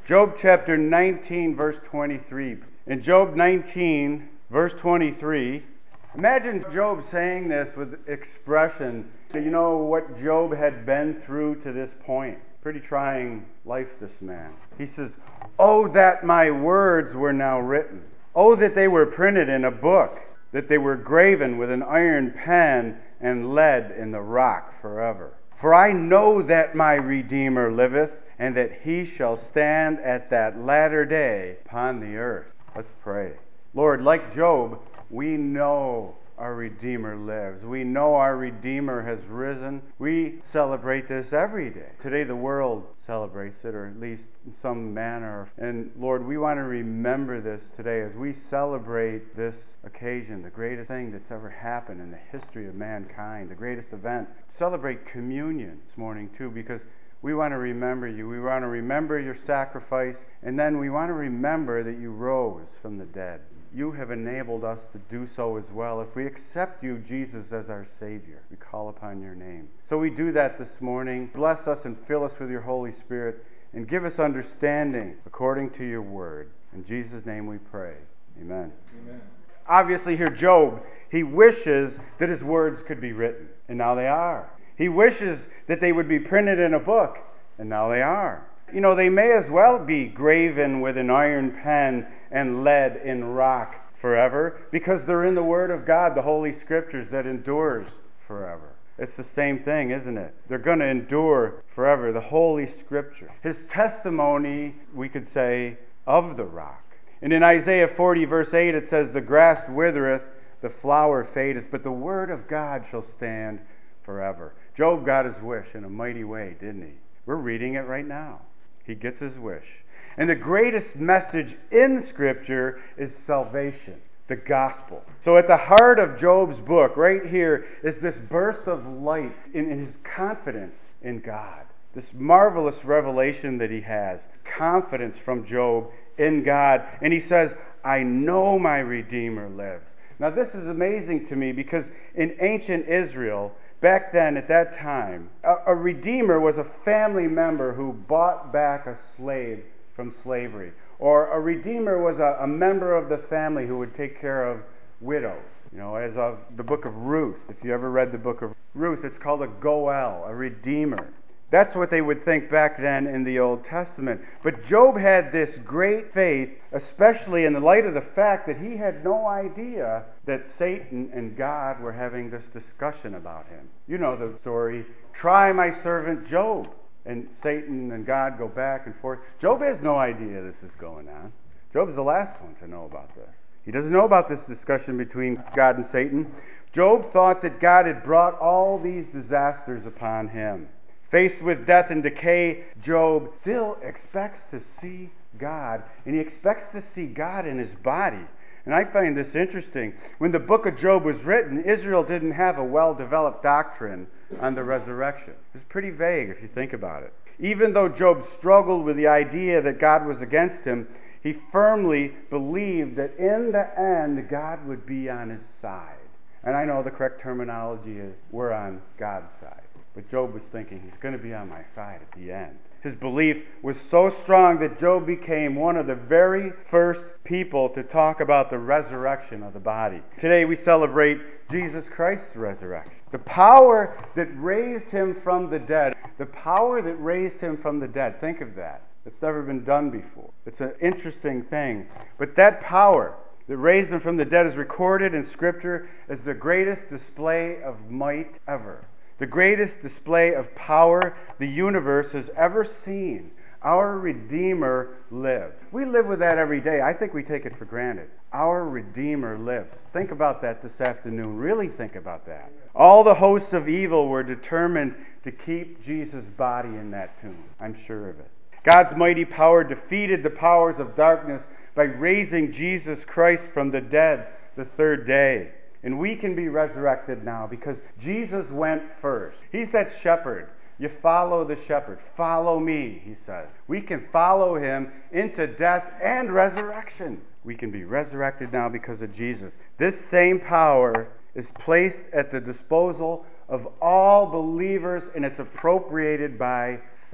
Job chapter 19, verse 23. In Job 19, verse 23, imagine Job saying this with expression. You know what Job had been through to this point. Pretty trying life, this man. He says, "Oh, that my words were now written. Oh, that they were printed in a book, that they were graven with an iron pen and lead in the rock forever. For I know that my Redeemer liveth, and that he shall stand at that latter day upon the earth." Let's pray. Lord, like Job, we know our Redeemer lives. We know our Redeemer has risen. We celebrate this every day. Today the world celebrates it, or at least in some manner. And Lord, we want to remember this today as we celebrate this occasion, the greatest thing that's ever happened in the history of mankind, the greatest event. Celebrate communion this morning too, because we want to remember you. We want to remember your sacrifice, and then we want to remember that you rose from the dead. You have enabled us to do so as well. If we accept you, Jesus, as our Savior, we call upon your name. So we do that this morning. Bless us and fill us with your Holy Spirit, and give us understanding according to your word. In Jesus' name we pray. Amen. Amen. Obviously here Job, he wishes that his words could be written, and now they are. He wishes that they would be printed in a book, and now they are. You know, they may as well be graven with an iron pen and lead in rock forever, because they're in the Word of God, the Holy Scriptures that endures forever. It's the same thing, isn't it? They're going to endure forever, the Holy Scripture. His testimony, we could say, of the rock. And in Isaiah 40, verse 8, it says, "The grass withereth, the flower fadeth, but the word of God shall stand forever." Job got his wish in a mighty way, didn't he? We're reading it right now. He gets his wish. And the greatest message in Scripture is salvation, the gospel. So at the heart of Job's book, right here, is this burst of light in his confidence in God. This marvelous revelation that he has, confidence from Job in God. And he says, "I know my Redeemer lives." Now this is amazing to me, because in ancient Israel, back then, at that time, a redeemer was a family member who bought back a slave from slavery. Or a redeemer was a member of the family who would take care of widows. You know, as of the book of Ruth. If you ever read the book of Ruth, it's called a goel, a redeemer. That's what they would think back then in the Old Testament. But Job had this great faith, especially in the light of the fact that he had no idea that Satan and God were having this discussion about him. You know the story. "Try my servant Job." And Satan and God go back and forth. Job has no idea this is going on. Job's the last one to know about this. He doesn't know about this discussion between God and Satan. Job thought that God had brought all these disasters upon him. Faced with death and decay, Job still expects to see God, and he expects to see God in his body. And I find this interesting. When the book of Job was written, Israel didn't have a well-developed doctrine on the resurrection. It's pretty vague if you think about it. Even though Job struggled with the idea that God was against him, he firmly believed that in the end, God would be on his side. And I know the correct terminology is, we're on God's side. But Job was thinking, he's going to be on my side at the end. His belief was so strong that Job became one of the very first people to talk about the resurrection of the body. Today we celebrate Jesus Christ's resurrection. The power that raised him from the dead. The power that raised him from the dead. Think of that. It's never been done before. It's an interesting thing. But that power that raised him from the dead is recorded in Scripture as the greatest display of might ever. The greatest display of power the universe has ever seen. Our Redeemer lived. We live with that every day. I think we take it for granted. Our Redeemer lives. Think about that this afternoon. Really think about that. All the hosts of evil were determined to keep Jesus' body in that tomb. I'm sure of it. God's mighty power defeated the powers of darkness by raising Jesus Christ from the dead the third day. And we can be resurrected now because Jesus went first. He's that shepherd. You follow the shepherd. Follow me, he says. We can follow him into death and resurrection. We can be resurrected now because of Jesus. This same power is placed at the disposal of all believers, and it's appropriated by faith.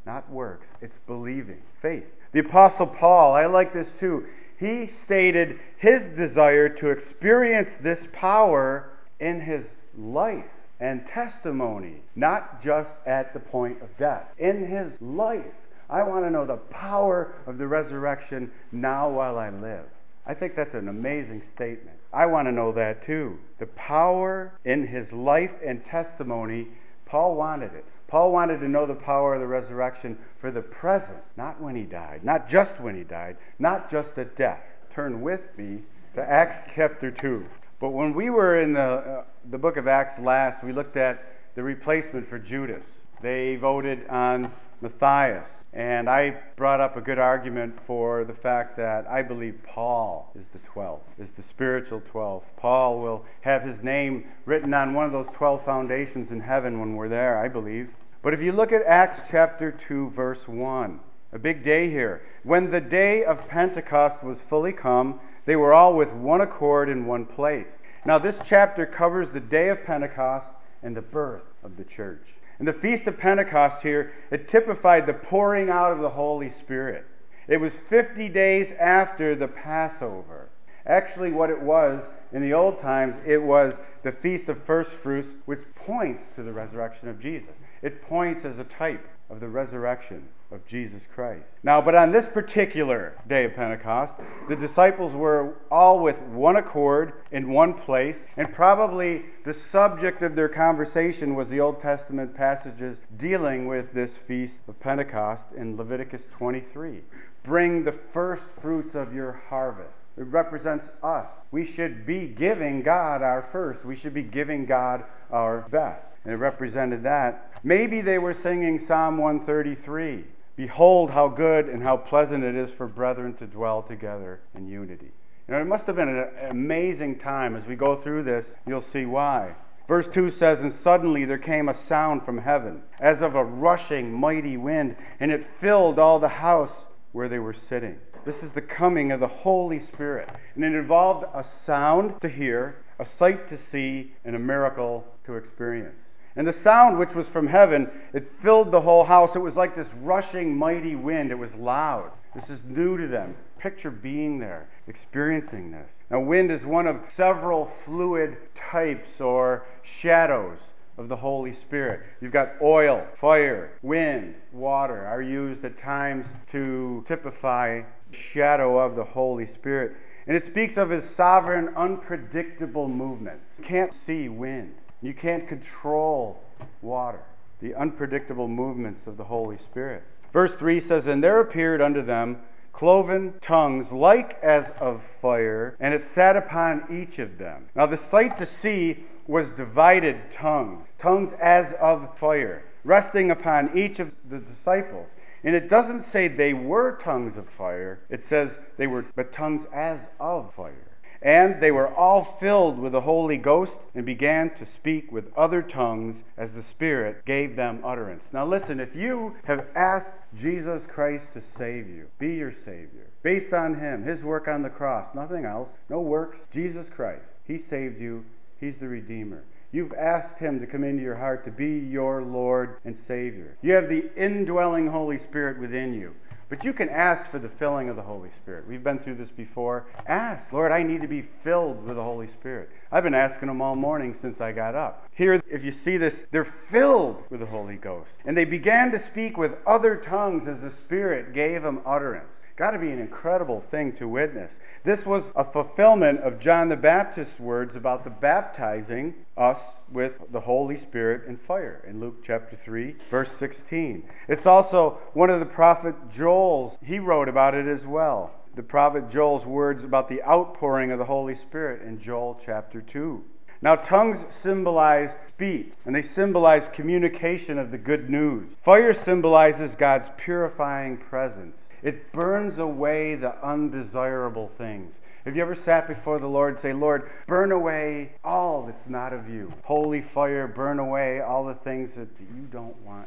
not works. It's believing, faith. The Apostle Paul, I like this too. He stated his desire to experience this power in his life and testimony, not just at the point of death. In his life, I want to know the power of the resurrection now while I live. I think that's an amazing statement. I want to know that too. The power in his life and testimony, Paul wanted it. Paul wanted to know the power of the resurrection for the present, not when he died, not just when he died, not just at death. Turn with me to Acts chapter 2. But when we were in the book of Acts last, we looked at the replacement for Judas. They voted on Matthias. And I brought up a good argument for the fact that I believe Paul is the 12th, is the spiritual 12th. Paul will have his name written on one of those 12 foundations in heaven when we're there, I believe. But if you look at Acts chapter 2, verse 1, a big day here. When the day of Pentecost was fully come, they were all with one accord in one place. Now this chapter covers the day of Pentecost and the birth of the church. And the Feast of Pentecost here, it typified the pouring out of the Holy Spirit. It was 50 days after the Passover. Actually, what it was in the old times, it was the Feast of First Fruits, which points to the resurrection of Jesus. It points as a type of the resurrection of Jesus Christ. Now, but on this particular day of Pentecost, the disciples were all with one accord in one place, and probably the subject of their conversation was the Old Testament passages dealing with this Feast of Pentecost in Leviticus 23. Bring the first fruits of your harvest. It represents us. We should be giving God our first. We should be giving God our best. And it represented that. Maybe they were singing Psalm 133. Behold how good and how pleasant it is for brethren to dwell together in unity. You know, it must have been an amazing time. As we go through this, you'll see why. Verse 2 says, and suddenly there came a sound from heaven, as of a rushing mighty wind, and it filled all the house where they were sitting. This is the coming of the Holy Spirit. And it involved a sound to hear, a sight to see, and a miracle to experience. And the sound, which was from heaven, it filled the whole house. It was like this rushing mighty wind. It was loud. This is new to them. Picture being there, experiencing this. Now, wind is one of several fluid types or shadows of the Holy Spirit. You've got oil, fire, wind, water are used at times to typify shadow of the Holy Spirit. And it speaks of his sovereign, unpredictable movements. You can't see wind. You can't control water. The unpredictable movements of the Holy Spirit. Verse 3 says, and there appeared unto them cloven tongues like as of fire, and it sat upon each of them. Now the sight to see was divided tongues as of fire, resting upon each of the disciples. And it doesn't say they were tongues of fire. It says they were but tongues as of fire. And they were all filled with the Holy Ghost and began to speak with other tongues as the Spirit gave them utterance. Now listen, if you have asked Jesus Christ to save you, be your Savior, based on Him, His work on the cross, nothing else, no works, Jesus Christ, He saved you, He's the Redeemer. You've asked Him to come into your heart to be your Lord and Savior. You have the indwelling Holy Spirit within you. But you can ask for the filling of the Holy Spirit. We've been through this before. Ask, Lord, I need to be filled with the Holy Spirit. I've been asking Him all morning since I got up. Here, if you see this, they're filled with the Holy Ghost. And they began to speak with other tongues as the Spirit gave them utterance. Got to be an incredible thing to witness. This was a fulfillment of John the Baptist's words about the baptizing us with the Holy Spirit and fire in Luke chapter 3, verse 16. It's also one of the prophet Joel's. He wrote about it as well. The prophet Joel's words about the outpouring of the Holy Spirit in Joel chapter 2. Now, tongues symbolize speech, and they symbolize communication of the good news. Fire symbolizes God's purifying presence. It burns away the undesirable things. Have you ever sat before the Lord and say, Lord, burn away all that's not of you. Holy fire, burn away all the things that you don't want in me.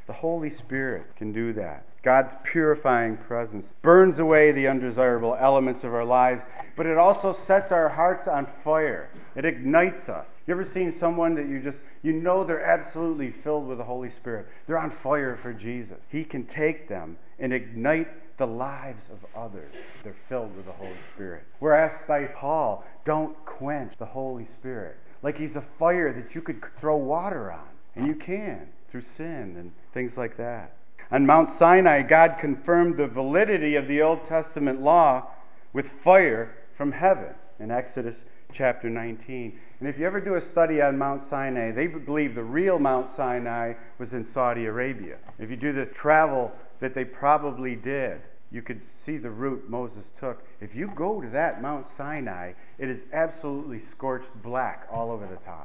The Holy Spirit can do that. God's purifying presence burns away the undesirable elements of our lives, but it also sets our hearts on fire. It ignites us. You ever seen someone that you know they're absolutely filled with the Holy Spirit? They're on fire for Jesus. He can take them and ignite the lives of others. They're filled with the Holy Spirit. We're asked by Paul, don't quench the Holy Spirit. Like he's a fire that you could throw water on. And you can, through sin and things like that. On Mount Sinai, God confirmed the validity of the Old Testament law with fire from heaven in Exodus chapter 19. And if you ever do a study on Mount Sinai, they believe the real Mount Sinai was in Saudi Arabia. If you do the travel that they probably did, you could see the route Moses took. If you go to that Mount Sinai, it is absolutely scorched black all over the top.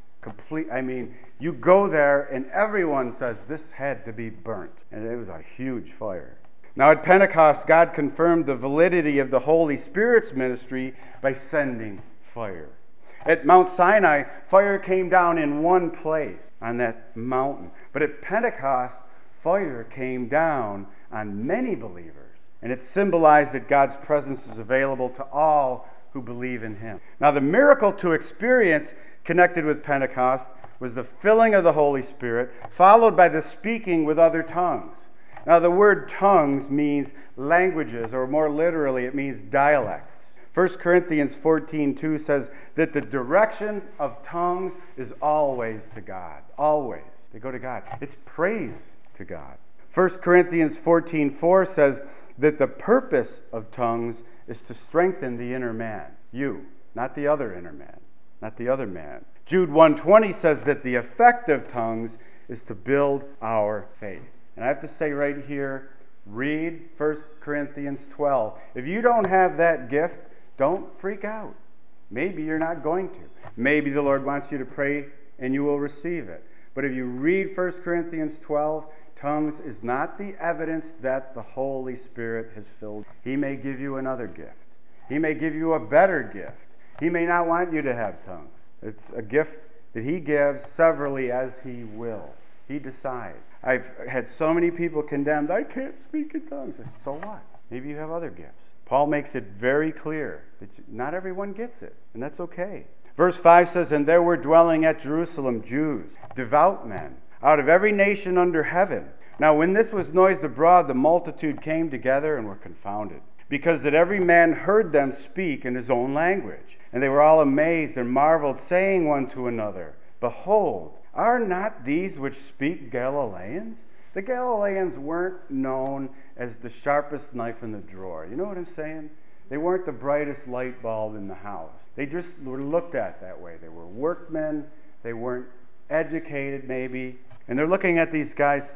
You go there and everyone says this had to be burnt. And it was a huge fire. Now at Pentecost, God confirmed the validity of the Holy Spirit's ministry by sending fire. At Mount Sinai, fire came down in one place on that mountain. But at Pentecost, fire came down on many believers. And it symbolized that God's presence is available to all who believe in Him. Now the miracle to experience connected with Pentecost was the filling of the Holy Spirit, followed by the speaking with other tongues. Now the word tongues means languages, or more literally, it means dialects. 1 Corinthians 14:2 says that the direction of tongues is always to God. Always. They go to God. It's praise to God. 1 Corinthians 14:4 says that the purpose of tongues is to strengthen the inner man. You, not the other inner man. Not the other man. Jude 1:20 says that the effect of tongues is to build our faith. And I have to say right here, read 1 Corinthians 12. If you don't have that gift, don't freak out. Maybe you're not going to. Maybe the Lord wants you to pray and you will receive it. But if you read 1 Corinthians 12, tongues is not the evidence that the Holy Spirit has filled. He may give you another gift. He may give you a better gift. He may not want you to have tongues. It's a gift that He gives severally as He will. He decides. I've had so many people condemned, I can't speak in tongues. I said, so what? Maybe you have other gifts. Paul makes it very clear that not everyone gets it, and that's okay. Verse 5 says, and there were dwelling at Jerusalem Jews, devout men, out of every nation under heaven. Now when this was noised abroad, the multitude came together and were confounded, because that every man heard them speak in his own language. And they were all amazed and marveled, saying one to another, behold, are not these which speak Galileans? The Galileans weren't known as the sharpest knife in the drawer. You know what I'm saying? They weren't the brightest light bulb in the house. They just were looked at that way. They were workmen. They weren't educated, maybe. And they're looking at these guys,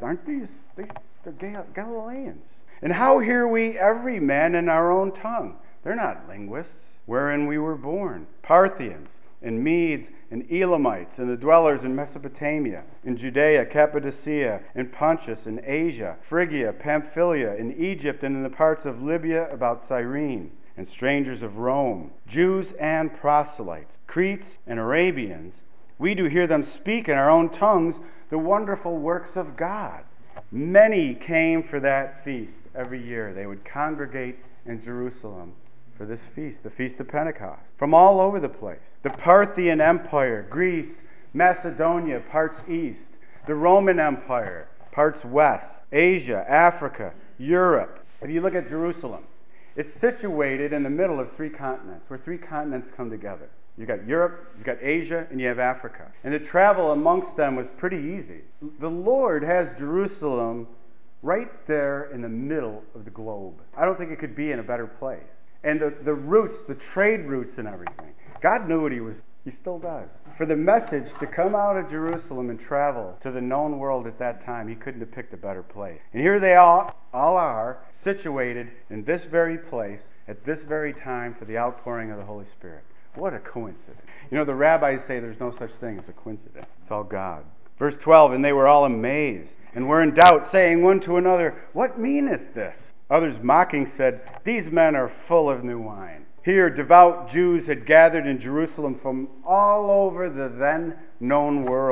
they're Galileans. And how hear we every man in our own tongue? They're not linguists, wherein we were born. Parthians, and Medes, and Elamites, and the dwellers in Mesopotamia, in Judea, Cappadocia, and Pontus, and Asia, Phrygia, Pamphylia, in Egypt, and in the parts of Libya about Cyrene, and strangers of Rome, Jews and proselytes, Cretes and Arabians. We do hear them speak in our own tongues the wonderful works of God. Many came for that feast every year. They would congregate in Jerusalem for this feast, the Feast of Pentecost, from all over the place. The Parthian Empire, Greece, Macedonia, parts east. The Roman Empire, parts west. Asia, Africa, Europe. If you look at Jerusalem, it's situated in the middle of three continents, where three continents come together. You've got Europe, you've got Asia, and you have Africa. And the travel amongst them was pretty easy. The Lord has Jerusalem right there in the middle of the globe. I don't think it could be in a better place. And the routes, the trade routes and everything. God knew what He still does. For the message to come out of Jerusalem and travel to the known world at that time, He couldn't have picked a better place. And here they all are, situated in this very place, at this very time for the outpouring of the Holy Spirit. What a coincidence. You know, the rabbis say there's no such thing as a coincidence. It's all God. Verse 12, and they were all amazed, and were in doubt, saying one to another, what meaneth this? Others mocking said, these men are full of new wine. Here devout Jews had gathered in Jerusalem from all over the then known world.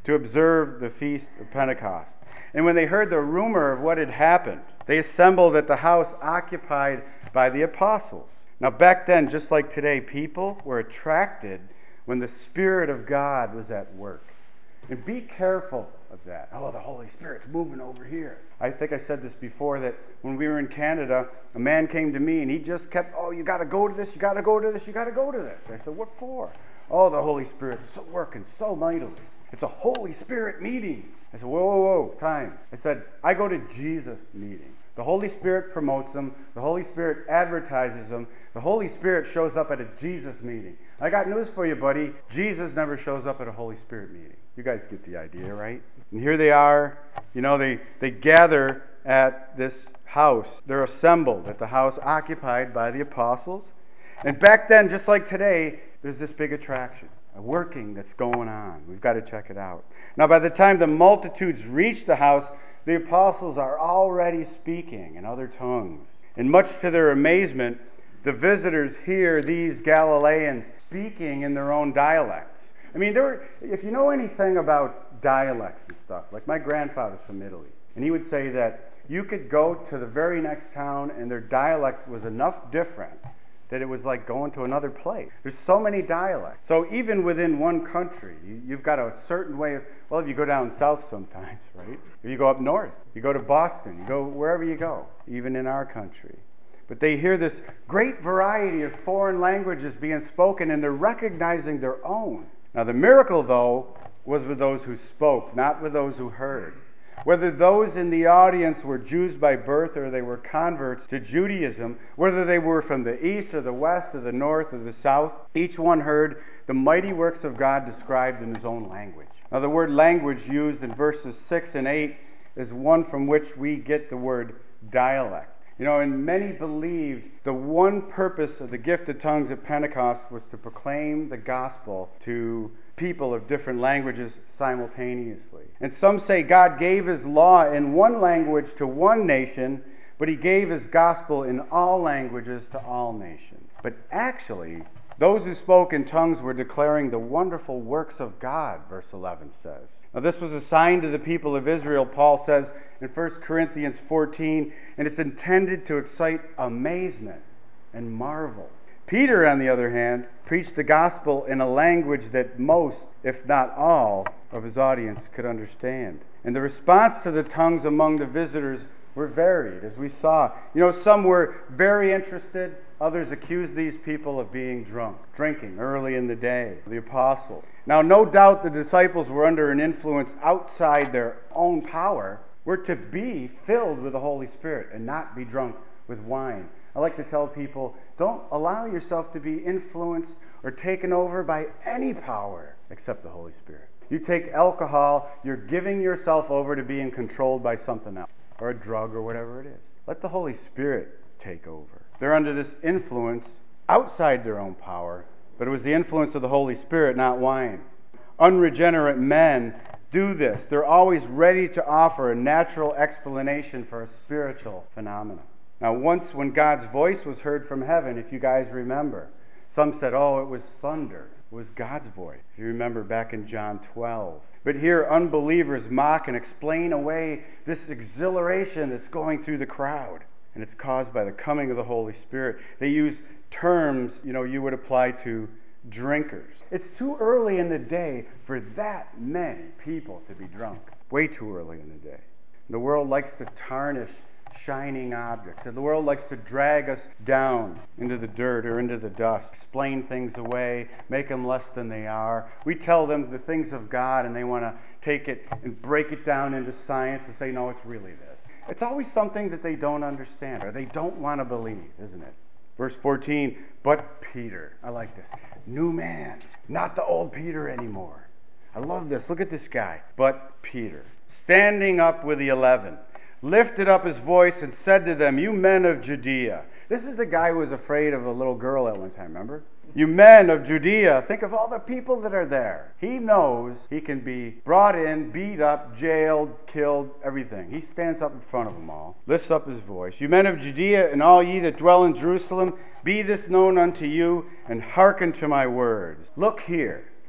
to observe the feast of Pentecost. And when they heard the rumor of what had happened, they assembled at the house occupied by the apostles. Now, back then, just like today, people were attracted when the Spirit of God was at work. And be careful of that. Oh, the Holy Spirit's moving over here. I think I said this before, that when we were in Canada, a man came to me and he just kept, oh, you got to go to this, you got to go to this, you got to go to this. I said, what for? Oh, the Holy Spirit's working so mightily. It's a Holy Spirit meeting. I said, whoa, whoa, whoa, time. I said, I go to Jesus meetings. The Holy Spirit promotes them. The Holy Spirit advertises them. The Holy Spirit shows up at a Jesus meeting. I got news for you, buddy. Jesus never shows up at a Holy Spirit meeting. You guys get the idea, right? And here they are. You know, they gather at this house. They're assembled at the house occupied by the apostles. And back then, just like today, there's this big attraction, a working that's going on. We've got to check it out. Now, by the time the multitudes reach the house, the apostles are already speaking in other tongues. And much to their amazement, the visitors hear these Galileans speaking in their own dialects. I mean, if you know anything about dialects and stuff, like my grandfather's from Italy, and he would say that you could go to the very next town and their dialect was enough different that it was like going to another place. There's so many dialects. So even within one country, you've got a certain way of, well, if you go down south sometimes, right? If you go up north, you go to Boston, you go wherever you go, even in our country. But they hear this great variety of foreign languages being spoken, and they're recognizing their own. Now the miracle, though, was with those who spoke, not with those who heard. Whether those in the audience were Jews by birth or they were converts to Judaism, whether they were from the east or the west or the north or the south, each one heard the mighty works of God described in his own language. Now the word language used in verses 6 and 8 is one from which we get the word dialect. You know, and many believed the one purpose of the gift of tongues at Pentecost was to proclaim the gospel to people of different languages simultaneously. And some say God gave his law in one language to one nation, but he gave his gospel in all languages to all nations. But actually, those who spoke in tongues were declaring the wonderful works of God, verse 11 says. Now this was a sign to the people of Israel, Paul says in 1 Corinthians 14, and it's intended to excite amazement and marvel. Peter, on the other hand, preached the gospel in a language that most, if not all, of his audience could understand. And the response to the tongues among the visitors were varied, as we saw. You know, some were very interested. Others accused these people of being drunk, drinking early in the day, the apostles. Now, no doubt the disciples were under an influence outside their own power. We're to be filled with the Holy Spirit and not be drunk with wine. I like to tell people, don't allow yourself to be influenced or taken over by any power except the Holy Spirit. You take alcohol, you're giving yourself over to being controlled by something else, or a drug or whatever it is. Let the Holy Spirit take over. They're under this influence outside their own power, but it was the influence of the Holy Spirit, not wine. Unregenerate men do this. They're always ready to offer a natural explanation for a spiritual phenomenon. Now, once when God's voice was heard from heaven, if you guys remember, some said, oh, it was thunder. It was God's voice. If you remember back in John 12. But here, unbelievers mock and explain away this exhilaration that's going through the crowd. And it's caused by the coming of the Holy Spirit. They use terms, you would apply to drinkers. It's too early in the day for that many people to be drunk. Way too early in the day. The world likes to tarnish shining objects. And the world likes to drag us down into the dirt or into the dust, explain things away, make them less than they are. We tell them the things of God and they want to take it and break it down into science and say, no, it's really this. It's always something that they don't understand or they don't want to believe, isn't it? Verse 14, but Peter, I like this, new man, not the old Peter anymore. I love this. Look at this guy. But Peter, standing up with the 11, lifted up his voice and said to them, you men of Judea. This is the guy who was afraid of a little girl at one time, remember? You men of Judea, think of all the people that are there. He knows he can be brought in, beat up, jailed, killed, everything. He stands up in front of them all, lifts up his voice. You men of Judea, and all ye that dwell in Jerusalem, be this known unto you, and hearken to my words. Look here.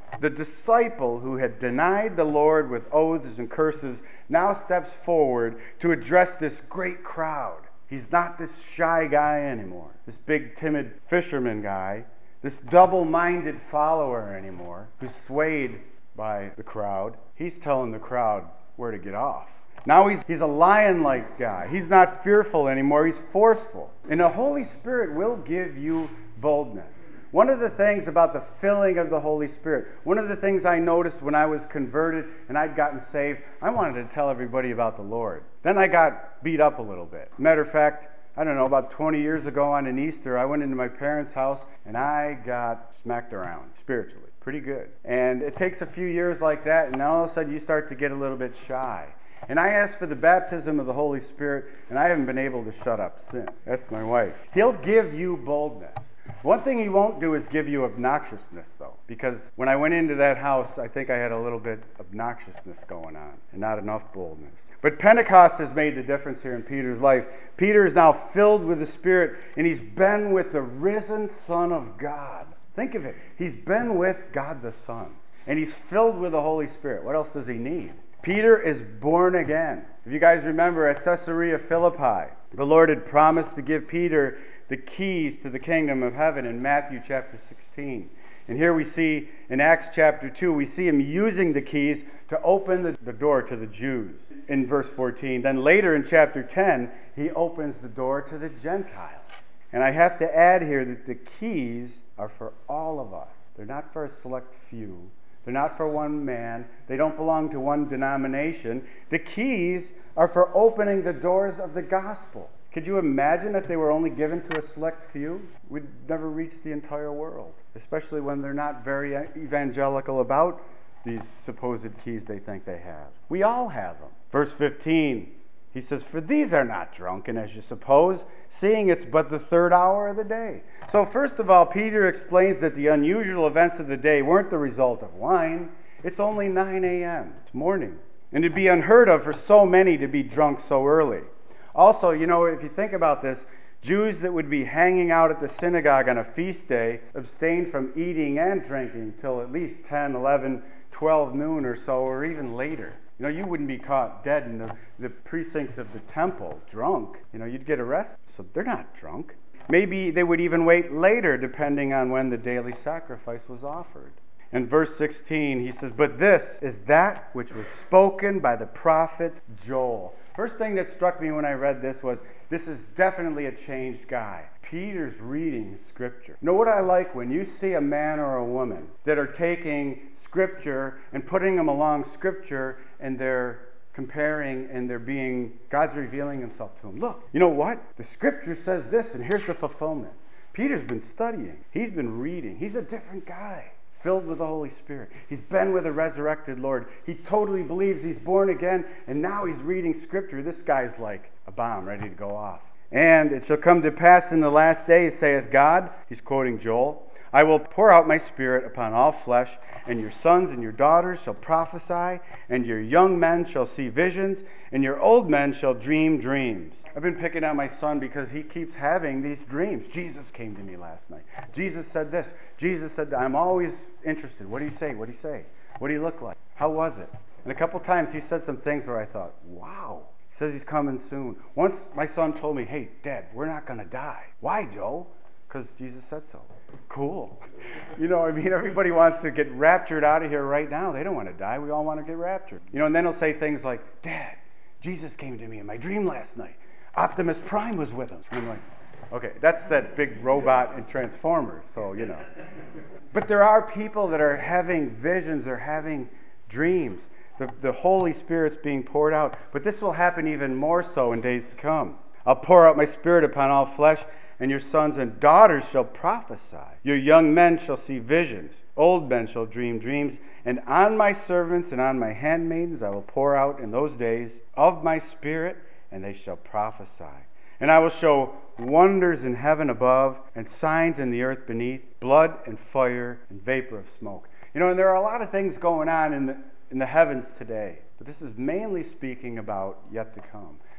The disciple who had denied the Lord with oaths and curses now steps forward to address this great crowd. He's not this shy guy anymore, this big timid fisherman guy, this double-minded follower anymore who's swayed by the crowd. He's telling the crowd where to get off. Now he's a lion-like guy. He's not fearful anymore. He's forceful. And the Holy Spirit will give you boldness. One of the things about the filling of the Holy Spirit, one of the things I noticed when I was converted and I'd gotten saved, I wanted to tell everybody about the Lord. Then I got beat up a little bit. Matter of fact, I don't know, about 20 years ago on an Easter, I went into my parents' house and I got smacked around spiritually. Pretty good. And it takes a few years like that, and then all of a sudden you start to get a little bit shy. And I asked for the baptism of the Holy Spirit, and I haven't been able to shut up since. That's my wife. He'll give you boldness. One thing he won't do is give you obnoxiousness, though, because when I went into that house, I think I had a little bit of obnoxiousness going on and not enough boldness. But Pentecost has made the difference here in Peter's life. Peter is now filled with the Spirit, and he's been with the risen Son of God. Think of it. He's been with God the Son, and he's filled with the Holy Spirit. What else does he need? Peter is born again. If you guys remember at Caesarea Philippi, the Lord had promised to give Peter the keys to the kingdom of heaven in Matthew chapter 16. And here we see in Acts chapter 2, we see him using the keys to open the door to the Jews in verse 14. Then later in chapter 10, he opens the door to the Gentiles. And I have to add here that the keys are for all of us. They're not for a select few. They're not for one man. They don't belong to one denomination. The keys are for opening the doors of the gospel. Could you imagine if they were only given to a select few? We'd never reach the entire world, especially when they're not very evangelical about these supposed keys they think they have. We all have them. Verse 15, he says, "For these are not drunken, as you suppose, seeing it's but the third hour of the day." So first of all, Peter explains that the unusual events of the day weren't the result of wine. It's only 9 a.m. It's morning. And it'd be unheard of for so many to be drunk so early. Also, you know, if you think about this, Jews that would be hanging out at the synagogue on a feast day abstained from eating and drinking till at least 10, 11, 12 noon or so, or even later. You know, you wouldn't be caught dead in the precinct of the temple, drunk. You know, you'd get arrested. So they're not drunk. Maybe they would even wait later, depending on when the daily sacrifice was offered. In verse 16, he says, "But this is that which was spoken by the prophet Joel." First thing that struck me when I read this was, this is definitely a changed guy. Peter's reading Scripture. You know what I like? When you see a man or a woman that are taking Scripture and putting them along Scripture, and they're comparing and they're being, God's revealing himself to them. Look, you know what? The Scripture says this, and here's the fulfillment. Peter's been studying. He's been reading. He's a different guy, filled with the Holy Spirit. He's been with a resurrected Lord. He totally believes he's born again, and now he's reading Scripture. This guy's like a bomb ready to go off. "And it shall come to pass in the last days, saith God," he's quoting Joel, "I will pour out my Spirit upon all flesh, and your sons and your daughters shall prophesy, and your young men shall see visions, and your old men shall dream dreams." I've been picking on my son because he keeps having these dreams. Jesus came to me last night. Jesus said this. Jesus said that. I'm always interested. What did he say? What did he say? What did he look like? How was it? And a couple times he said some things where I thought, wow. He says he's coming soon. Once my son told me, "Hey, Dad, we're not going to die." "Why, Joe?" "Because Jesus said so." Cool. You know, I mean, everybody wants to get raptured out of here right now. They don't want to die. We all want to get raptured. You know, and then he'll say things like, "Dad, Jesus came to me in my dream last night. Optimus Prime was with him." And I'm like, okay, that's that big robot in Transformers, so, you know. But there are people that are having visions, they're having dreams. The Holy Spirit's being poured out. But this will happen even more so in days to come. "I'll pour out my Spirit upon all flesh, and your sons and daughters shall prophesy. Your young men shall see visions. Old men shall dream dreams. And on my servants and on my handmaidens I will pour out in those days of my Spirit, and they shall prophesy. And I will show wonders in heaven above and signs in the earth beneath, blood and fire and vapor of smoke." You know, and there are a lot of things going on in the heavens today. But this is mainly speaking about yet to come.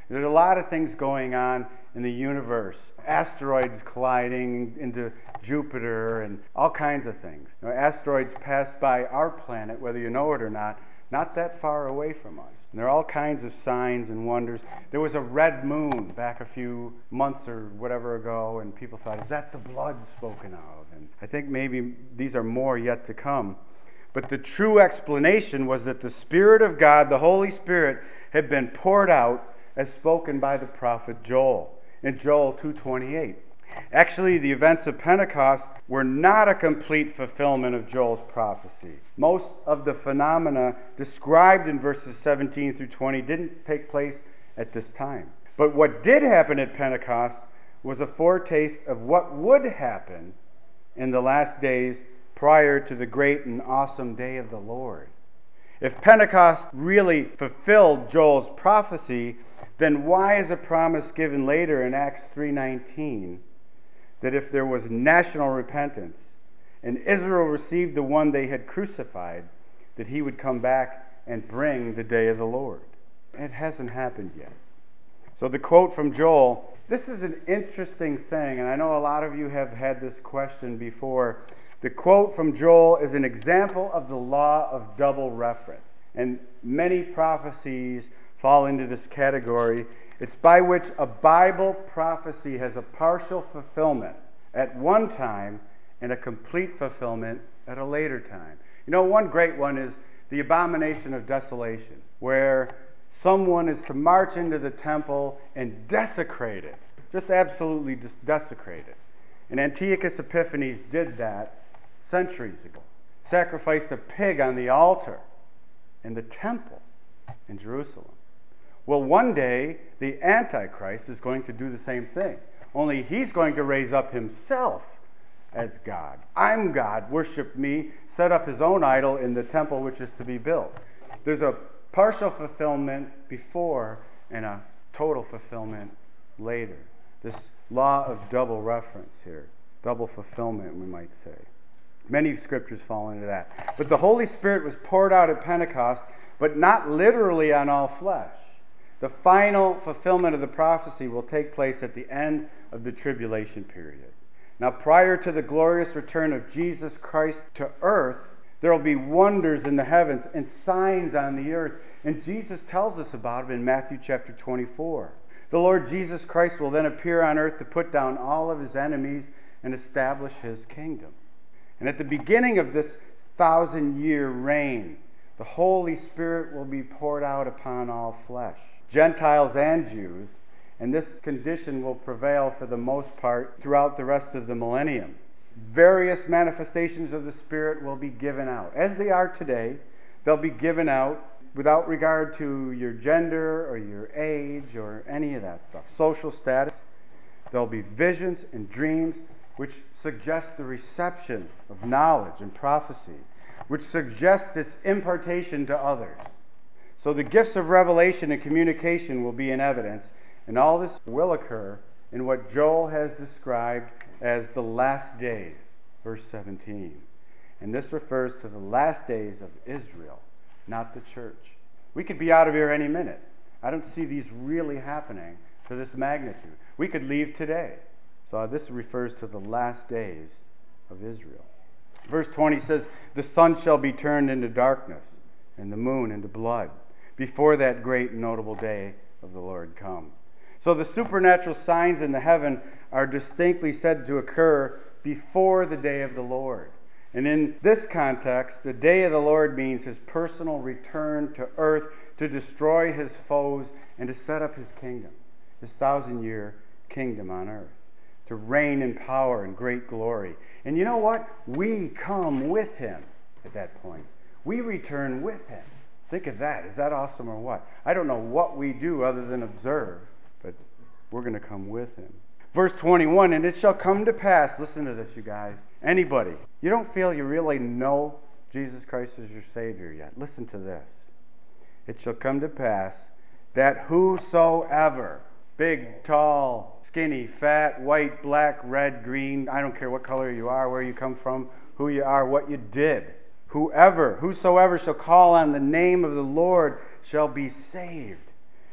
There's a lot of things going on in the universe. Asteroids colliding into Jupiter and all kinds of things. Asteroids pass by our planet, whether you know it or not that far away from us. And there are all kinds of signs and wonders. There was a red moon back a few months or whatever ago, and people thought, is that the blood spoken of? And I think maybe these are more yet to come. But the true explanation was that the Spirit of God, the Holy Spirit, had been poured out as spoken by the prophet Joel in Joel 2:28. Actually, the events of Pentecost were not a complete fulfillment of Joel's prophecy. Most of the phenomena described in verses 17 through 20 didn't take place at this time. But what did happen at Pentecost was a foretaste of what would happen in the last days prior to the great and awesome day of the Lord. If Pentecost really fulfilled Joel's prophecy, then why is a promise given later in Acts 3:19 that if there was national repentance and Israel received the one they had crucified, that he would come back and bring the day of the Lord? It hasn't happened yet. So the quote from Joel, this is an interesting thing, and I know a lot of you have had this question before. The quote from Joel is an example of the law of double reference. And many prophecies fall into this category. It's by which a Bible prophecy has a partial fulfillment at one time and a complete fulfillment at a later time. You know, one great one is the abomination of desolation, where someone is to march into the temple and desecrate it, just absolutely just desecrate it. And Antiochus Epiphanes did that centuries ago, sacrificed a pig on the altar in the temple in Jerusalem. Well, one day, the Antichrist is going to do the same thing, only he's going to raise up himself as God. I'm God, worship me, set up his own idol in the temple which is to be built. There's a partial fulfillment before and a total fulfillment later. This law of double reference here, double fulfillment, we might say. Many scriptures fall into that. But the Holy Spirit was poured out at Pentecost, but not literally on all flesh. The final fulfillment of the prophecy will take place at the end of the tribulation period. Now, prior to the glorious return of Jesus Christ to earth, there will be wonders in the heavens and signs on the earth. And Jesus tells us about it in Matthew chapter 24. The Lord Jesus Christ will then appear on earth to put down all of his enemies and establish his kingdom. And at the beginning of this 1,000-year reign, the Holy Spirit will be poured out upon all flesh, Gentiles and Jews, and this condition will prevail for the most part throughout the rest of the millennium. Various manifestations of the Spirit will be given out. As they are today, they'll be given out without regard to your gender or your age or any of that stuff, social status. There'll be visions and dreams which suggest the reception of knowledge and prophecy, which suggests its impartation to others. So the gifts of revelation and communication will be in evidence, and all this will occur in what Joel has described as the last days, verse 17. And this refers to the last days of Israel, not the church. We could be out of here any minute. I don't see these really happening to this magnitude. We could leave today. So this refers to the last days of Israel. Verse 20 says, the sun shall be turned into darkness and the moon into blood before that great and notable day of the Lord come. So the supernatural signs in the heaven are distinctly said to occur before the day of the Lord. And in this context, the day of the Lord means his personal return to earth to destroy his foes and to set up his kingdom, his 1,000-year kingdom on earth, to reign in power and great glory. And you know what? We come with him at that point. We return with him. Think of that. Is that awesome or what? I don't know what we do other than observe, but we're going to come with him. Verse 21, and it shall come to pass, listen to this, you guys. Anybody, you don't feel you really know Jesus Christ as your Savior yet. Listen to this. It shall come to pass that whosoever, big, tall, skinny, fat, white, black, red, green, I don't care what color you are, where you come from, who you are, what you did. Whosoever shall call on the name of the Lord shall be saved.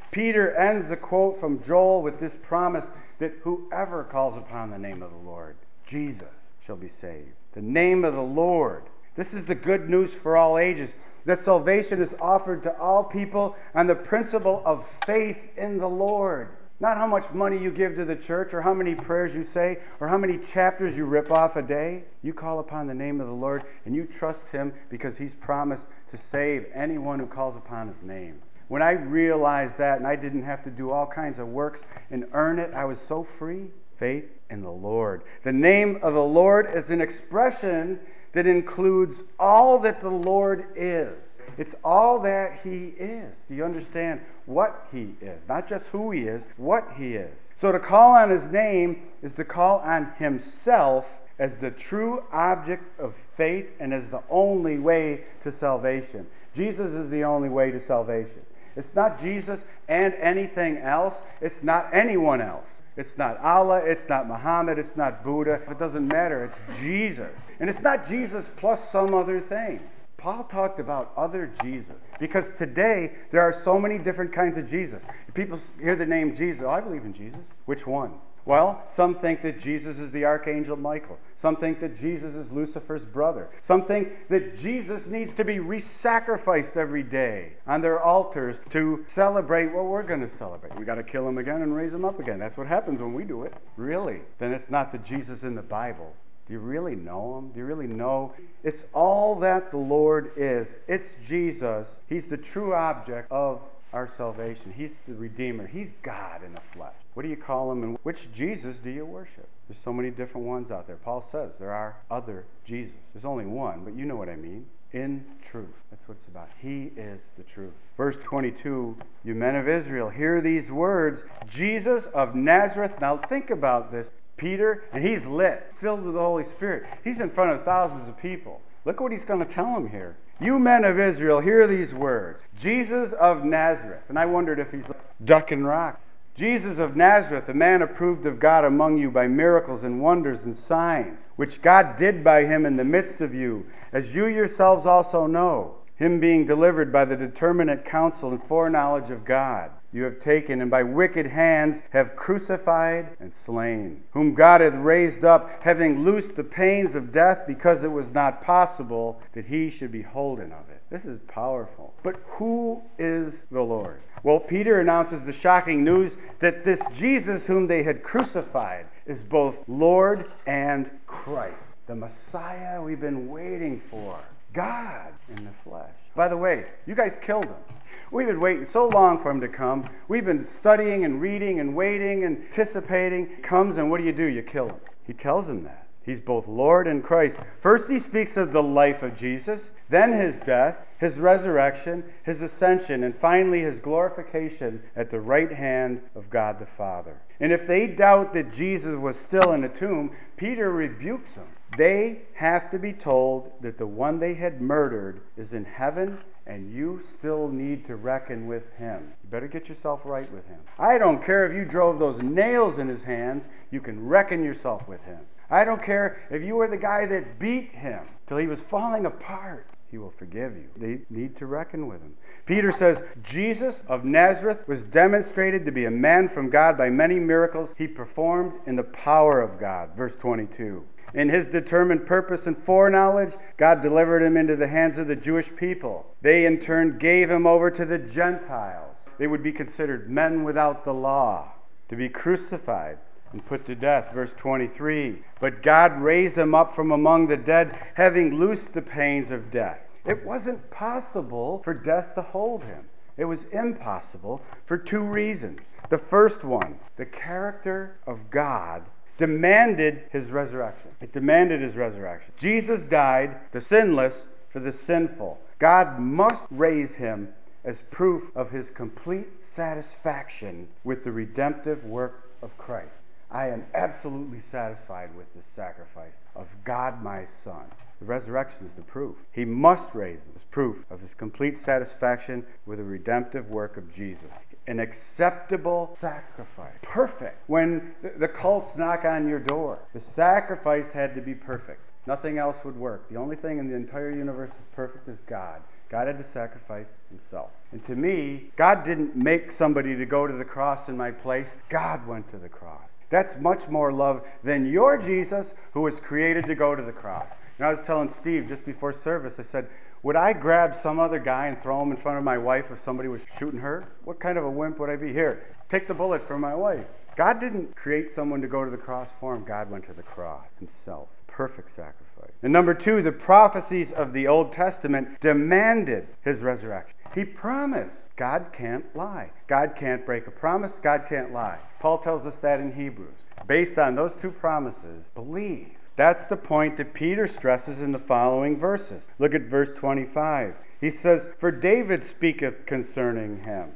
Peter ends the quote from Joel with this promise that whoever calls upon the name of the Lord, Jesus, shall be saved. The name of the Lord. This is the good news for all ages, that salvation is offered to all people on the principle of faith in the Lord. Not how much money you give to the church, or how many prayers you say, or how many chapters you rip off a day. You call upon the name of the Lord, and you trust Him because He's promised to save anyone who calls upon His name. When I realized that, and I didn't have to do all kinds of works and earn it, I was so free. Faith in the Lord. The name of the Lord is an expression that includes all that the Lord is. It's all that He is. Do you understand what He is? Not just who He is, what He is. So to call on His name is to call on Himself as the true object of faith and as the only way to salvation. Jesus is the only way to salvation. It's not Jesus and anything else. It's not anyone else. It's not Allah, it's not Muhammad, it's not Buddha. It doesn't matter. It's Jesus. And it's not Jesus plus some other thing. Paul talked about other Jesus. Because today, there are so many different kinds of Jesus. People hear the name Jesus. Oh, I believe in Jesus. Which one? Well, some think that Jesus is the Archangel Michael. Some think that Jesus is Lucifer's brother. Some think that Jesus needs to be re-sacrificed every day on their altars to celebrate what we're going to celebrate. We got to kill him again and raise him up again. That's what happens when we do it. Really? Then it's not the Jesus in the Bible. Do you really know Him? Do you really know? It's all that the Lord is. It's Jesus. He's the true object of our salvation. He's the Redeemer. He's God in the flesh. What do you call Him, and which Jesus do you worship? There's so many different ones out there. Paul says there are other Jesus. There's only one, but you know what I mean. In truth. That's what it's about. He is the truth. Verse 22, you men of Israel, hear these words. Jesus of Nazareth. Now think about this. Peter, and he's lit, filled with the Holy Spirit. He's in front of thousands of people. Look what he's going to tell them here. You men of Israel, hear these words. Jesus of Nazareth. And I wondered if he's ducking rocks. Jesus of Nazareth, a man approved of God among you by miracles and wonders and signs, which God did by him in the midst of you, as you yourselves also know, him being delivered by the determinate counsel and foreknowledge of God. You have taken, and by wicked hands have crucified and slain, whom God hath raised up, having loosed the pains of death, because it was not possible that he should be holden of it. This is powerful. But who is the Lord? Well, Peter announces the shocking news that this Jesus whom they had crucified is both Lord and Christ, the Messiah we've been waiting for, God in the flesh. By the way, you guys killed him. We've been waiting so long for him to come. We've been studying and reading and waiting and anticipating. He comes, and what do? You kill him. He tells him that. He's both Lord and Christ. First he speaks of the life of Jesus, then his death, his resurrection, his ascension, and finally his glorification at the right hand of God the Father. And if they doubt that Jesus was still in the tomb, Peter rebukes them. They have to be told that the one they had murdered is in heaven, and you still need to reckon with him. You better get yourself right with him. I don't care if you drove those nails in his hands, you can reckon yourself with him. I don't care if you were the guy that beat him till he was falling apart. He will forgive you. They need to reckon with him. Peter says, Jesus of Nazareth was demonstrated to be a man from God by many miracles he performed in the power of God. Verse 22. In his determined purpose and foreknowledge, God delivered him into the hands of the Jewish people. They in turn gave him over to the Gentiles. They would be considered men without the law, to be crucified and put to death. Verse 23. But God raised him up from among the dead, having loosed the pains of death. It wasn't possible for death to hold him. It was impossible for two reasons. The first one, the character of God demanded his resurrection. It demanded his resurrection. Jesus died, the sinless, for the sinful. God must raise him as proof of his complete satisfaction with the redemptive work of Christ. I am absolutely satisfied with this sacrifice of God my Son. The resurrection is the proof. He must raise him as proof of his complete satisfaction with the redemptive work of Jesus. An acceptable sacrifice. Perfect. When the cults knock on your door, the sacrifice had to be perfect. Nothing else would work. The only thing in the entire universe is perfect is God. God had to sacrifice himself. And to me, God didn't make somebody to go to the cross in my place. God went to the cross. That's much more love than your Jesus, who was created to go to the cross. And I was telling Steve just before service, I said, would I grab some other guy and throw him in front of my wife if somebody was shooting her? What kind of a wimp would I be? Here, take the bullet for my wife. God didn't create someone to go to the cross for him. God went to the cross himself. Perfect sacrifice. And number two, the prophecies of the Old Testament demanded his resurrection. He promised. God can't lie. God can't break a promise. God can't lie. Paul tells us that in Hebrews. Based on those two promises, believe. That's the point that Peter stresses in the following verses. Look at verse 25. He says, for David speaketh concerning him.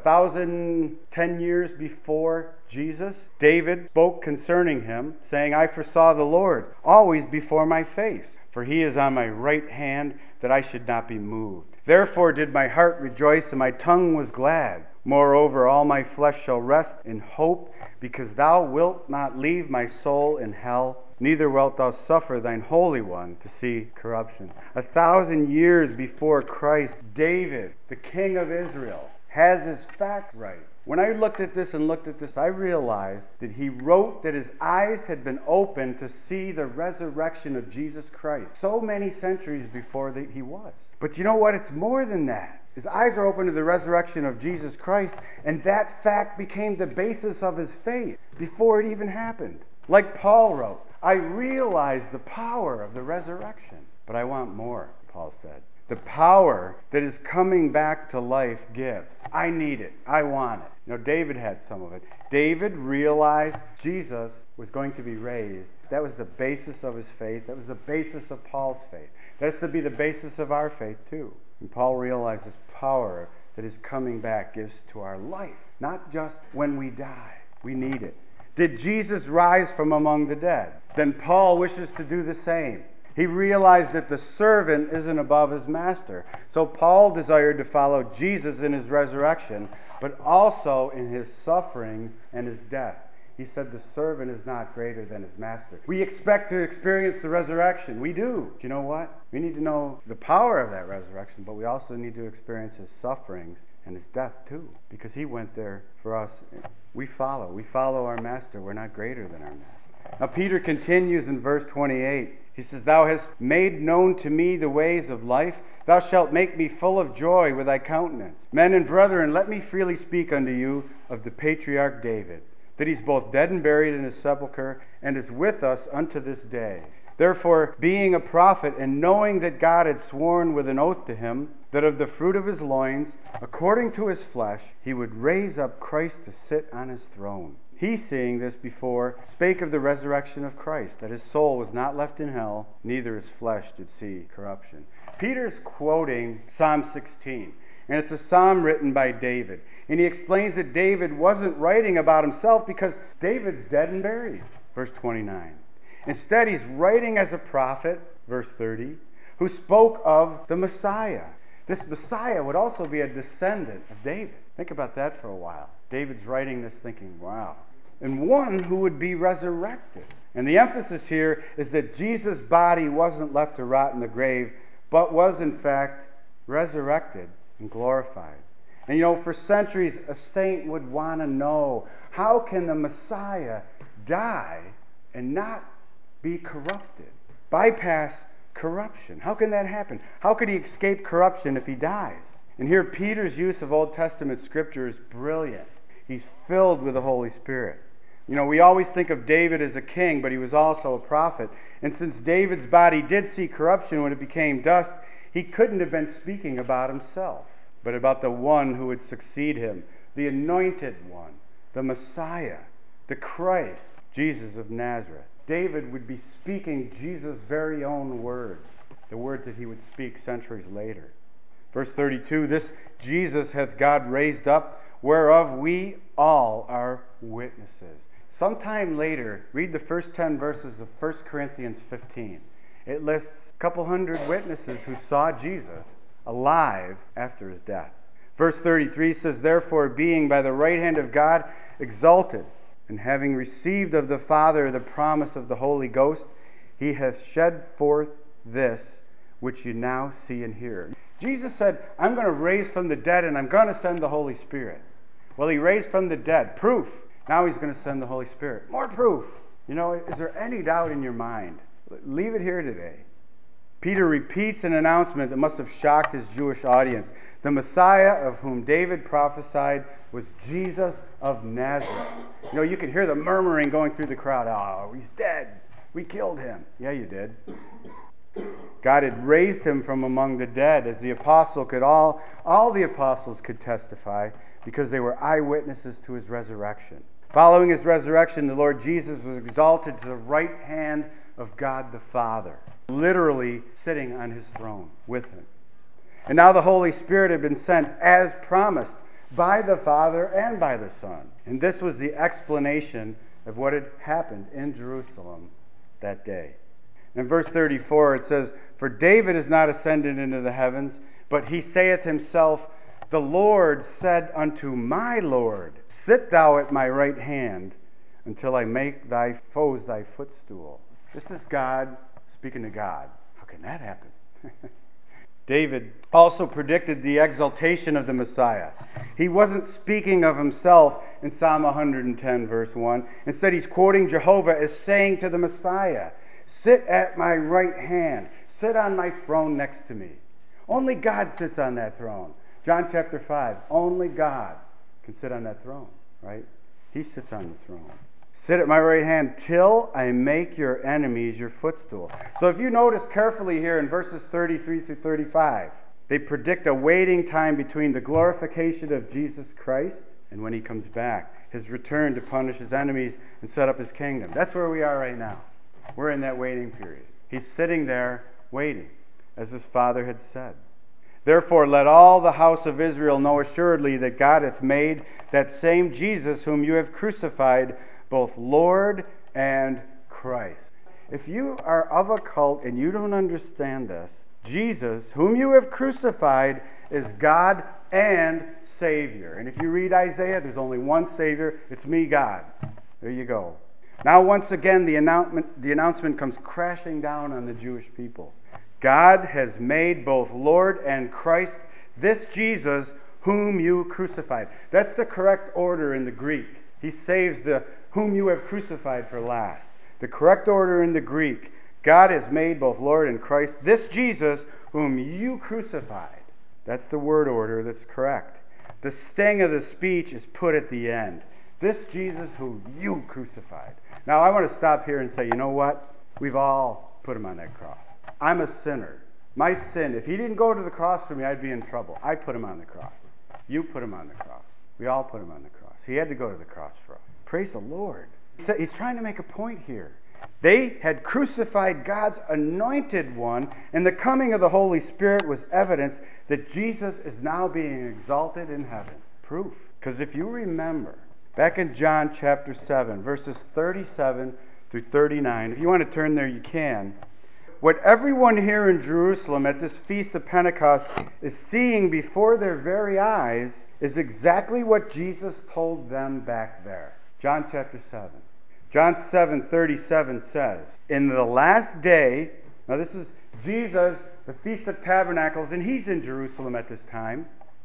1,010 years before Jesus? David spoke concerning him, saying, I foresaw the Lord always before my face, for he is on my right hand, that I should not be moved. Therefore did my heart rejoice, and my tongue was glad. Moreover, all my flesh shall rest in hope, because thou wilt not leave my soul in hell, neither wilt thou suffer thine Holy One to see corruption. 1,000 years before Christ, David, the king of Israel, has his fact right. When I looked at this, I realized that he wrote that his eyes had been opened to see the resurrection of Jesus Christ so many centuries before he was. But you know what? It's more than that. His eyes are open to the resurrection of Jesus Christ, and that fact became the basis of his faith before it even happened. Like Paul wrote, I realize the power of the resurrection, but I want more, Paul said. The power that is coming back to life gives. I need it. I want it. You know, David had some of it. David realized Jesus was going to be raised. That was the basis of his faith. That was the basis of Paul's faith. That's to be the basis of our faith too. And Paul realized this power that is coming back gives to our life, not just when we die. We need it. Did Jesus rise from among the dead? Then Paul wishes to do the same. He realized that the servant isn't above his master. So Paul desired to follow Jesus in his resurrection, but also in his sufferings and his death. He said the servant is not greater than his master. We expect to experience the resurrection. We do. Do you know what? We need to know the power of that resurrection, but we also need to experience his sufferings and his death too, because he went there for us. We follow our master. We're not greater than our master. Now Peter continues in verse 28. He says, thou hast made known to me the ways of life. Thou shalt make me full of joy with thy countenance. Men and brethren, let me freely speak unto you of the patriarch David, that he's both dead and buried in his sepulchre, and is with us unto this day. Therefore, being a prophet, and knowing that God had sworn with an oath to him, that of the fruit of his loins, according to his flesh, he would raise up Christ to sit on his throne. He, seeing this before, spake of the resurrection of Christ, that his soul was not left in hell, neither his flesh did see corruption. Peter's quoting Psalm 16, and it's a psalm written by David. And he explains that David wasn't writing about himself because David's dead and buried, verse 29. Instead, he's writing as a prophet, verse 30, who spoke of the Messiah. This Messiah would also be a descendant of David. Think about that for a while. David's writing this thinking, wow. And one who would be resurrected. And the emphasis here is that Jesus' body wasn't left to rot in the grave, but was in fact resurrected and glorified. And you know, for centuries, a saint would want to know, how can the Messiah die and not be corrupted? Bypass corruption. How can that happen? How could he escape corruption if he dies? And here Peter's use of Old Testament scripture is brilliant. He's filled with the Holy Spirit. You know, we always think of David as a king, but he was also a prophet. And since David's body did see corruption when it became dust, he couldn't have been speaking about himself, but about the one who would succeed him, the anointed one, the Messiah, the Christ, Jesus of Nazareth. David would be speaking Jesus' very own words, the words that he would speak centuries later. Verse 32, this Jesus hath God raised up, whereof we all are witnesses. Sometime later, read the first 10 verses of 1 Corinthians 15. It lists a couple hundred witnesses who saw Jesus alive after his death. Verse 33 says, therefore, being by the right hand of God exalted, and having received of the Father the promise of the Holy Ghost, he hath shed forth this which you now see and hear. Jesus said, I'm going to raise from the dead and I'm going to send the Holy Spirit. Well, he raised from the dead. Proof. Now he's going to send the Holy Spirit. More proof. You know, is there any doubt in your mind? Leave it here today. Peter repeats an announcement that must have shocked his Jewish audience. The Messiah of whom David prophesied was Jesus of Nazareth. You know, you can hear the murmuring going through the crowd. Oh, he's dead. We killed him. Yeah, you did. God had raised him from among the dead, as the apostle could all the apostles could testify, because they were eyewitnesses to his resurrection. Following his resurrection, the Lord Jesus was exalted to the right hand of God the Father, literally sitting on his throne with him. And now the Holy Spirit had been sent as promised by the Father and by the Son. And this was the explanation of what had happened in Jerusalem that day. In verse 34 it says, For David is not ascended into the heavens, but he saith himself, The Lord said unto my Lord, Sit thou at my right hand, until I make thy foes thy footstool. This is God speaking to God. How can that happen? David also predicted the exaltation of the Messiah. He wasn't speaking of himself in Psalm 110, verse 1. Instead, he's quoting Jehovah as saying to the Messiah, Sit at my right hand. Sit on my throne next to me. Only God sits on that throne. John chapter 5, only God can sit on that throne, right? He sits on the throne. Sit at my right hand till I make your enemies your footstool. So if you notice carefully here in verses 33 through 35, they predict a waiting time between the glorification of Jesus Christ and when he comes back, his return to punish his enemies and set up his kingdom. That's where we are right now. We're in that waiting period. He's sitting there waiting, as his Father had said. Therefore, let all the house of Israel know assuredly that God hath made that same Jesus whom you have crucified both Lord and Christ. If you are of a cult and you don't understand this, Jesus, whom you have crucified, is God and Savior. And if you read Isaiah, there's only one Savior. It's me, God. There you go. Now, once again, the announcement comes crashing down on the Jewish people. God has made both Lord and Christ, this Jesus whom you crucified. That's the correct order in the Greek. He saves the whom you have crucified for last. The correct order in the Greek, God has made both Lord and Christ, this Jesus whom you crucified. That's the word order that's correct. The sting of the speech is put at the end. This Jesus who you crucified. Now I want to stop here and say, you know what? We've all put him on that cross. I'm a sinner. My sin, if he didn't go to the cross for me, I'd be in trouble. I put him on the cross. You put him on the cross. We all put him on the cross. He had to go to the cross for us. Praise the Lord. He's trying to make a point here. They had crucified God's anointed one, and the coming of the Holy Spirit was evidence that Jesus is now being exalted in heaven. Proof. Because if you remember, back in John chapter 7, verses 37 through 39, if you want to turn there, you can. What everyone here in Jerusalem at this Feast of Pentecost is seeing before their very eyes is exactly what Jesus told them back there. John chapter 7. John 7:37 says, In the last day, now this is Jesus, the Feast of Tabernacles, and he's in Jerusalem at this time.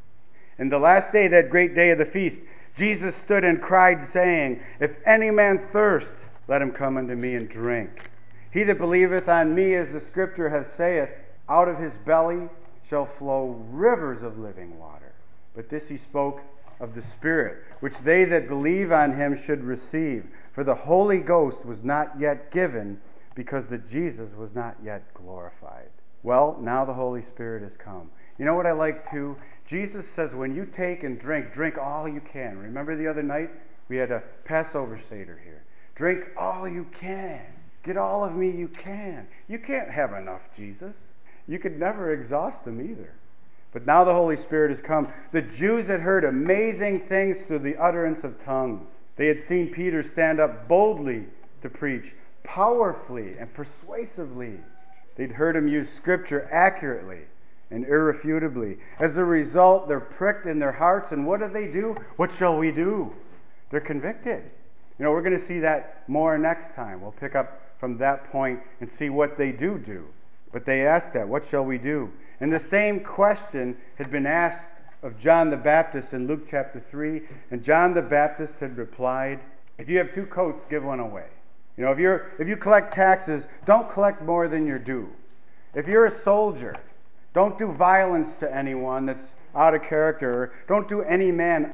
In the last day, that great day of the feast, Jesus stood and cried, saying, If any man thirst, let him come unto me and drink. He that believeth on me, as the Scripture hath saith, out of his belly shall flow rivers of living water. But this he spoke of the Spirit, which they that believe on him should receive. For the Holy Ghost was not yet given, because that Jesus was not yet glorified. Well, now the Holy Spirit has come. You know what I like too? Jesus says, when you take and drink all you can. Remember the other night? We had a Passover Seder here. Drink all you can. Get all of me you can. You can't have enough, Jesus. You could never exhaust them either. But now the Holy Spirit has come. The Jews had heard amazing things through the utterance of tongues. They had seen Peter stand up boldly to preach, powerfully and persuasively. They'd heard him use Scripture accurately and irrefutably. As a result, they're pricked in their hearts, and what do? What shall we do? They're convicted. You know, we're going to see that more next time. We'll pick up from that point and see what they do. But they asked that, what shall we do? And the same question had been asked of John the Baptist in Luke chapter 3. And John the Baptist had replied, if you have 2 coats, give one away. You know, if you collect taxes, don't collect more than you're due. If you're a soldier, don't do violence to anyone that's out of character. Don't do any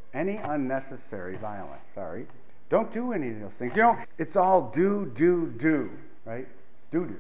unnecessary violence, Don't do any of those things. You know, it's all do, right? It's do.